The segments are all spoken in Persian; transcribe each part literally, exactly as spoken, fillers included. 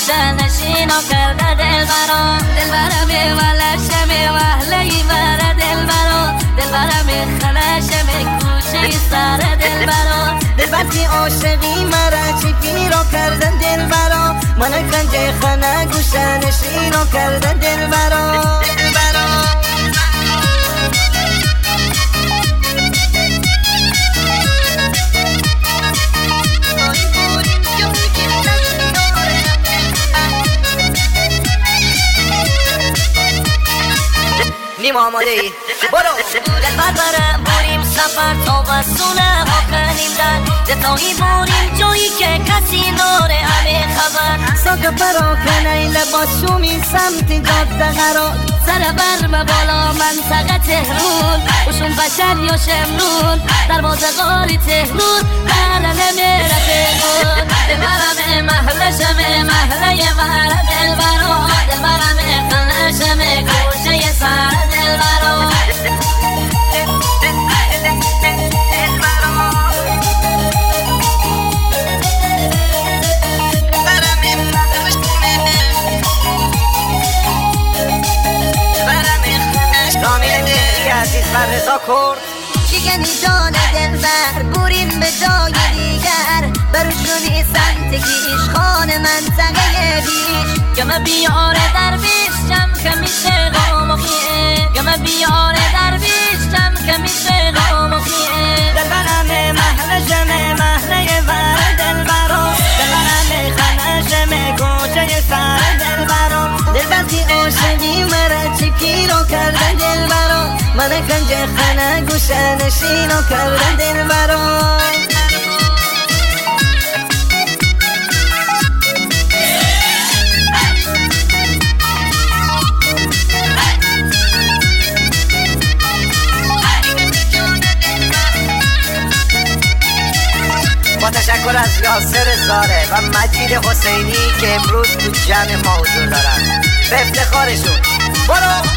گوشه نشینا کرده دلبرا دلبرم ولشم وحلی بره دلبرا دلبرم خلشم گوشه سر دلبرا دلبر که عاشقی مرا چی پیرو کردن دلبرا من کنج خانه گوشه نشینا کرده دلبرا نیم آماده ای برو دلبر بره بریم سفر تا بسونه ها کنیم در دتایی بریم جایی که کسی ناره همه خبر ساک برا کنه لباس شومی سمت جاده قرار سر بر به بالا منطقه تهرون اوشون بشر یا شمرون دروازه غاری تهرون بره نمیره تهرون دلبرم محلشم محله بر دلبرا دلبرم خلشم گوشه سر دلبرا عزیز بر رضا کرد شکنی جان دلبر بریم به جای دیگر برشونی سمت کیش خانه منطقه بیش گمه بیاره درویش جم که میشه غام و خیه گمه بیاره درویش جم که میشه غام و خیه دلبرم محلشم محله بر دلبرا دلبرم خانشم گوشه سر دلبرا دلبر که عاشقی مرا چی پیرو کرده دلبرا من کنج خانه گوشه نشینو کرده دلبرا با تشکر از یاسر زاره و مجید حسینی که امروز تو جمع ما حضور دارن به افتخارشون برو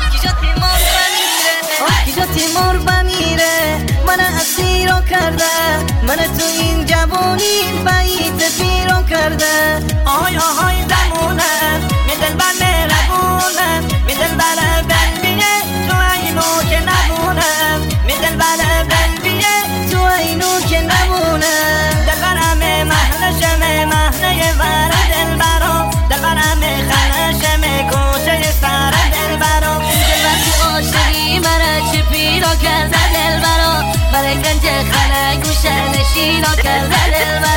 کجا تیمور بمیره من اسیرو کرده من تو این جوانی بیت پیرو کرده آی آهای دمونه می دل بر مهربونه می دل بر بلبیه تو اینو که نبونه می دل بر بلبیه تو اینو که نبونه دل برم محلشم محله بر دل برا دل برم خلشم گوشه سر دل برا دلبر تو عاشقی مرا چه پیرا کرده دلبرا برای گنج خانه گوشه نشینا کرده دلبرا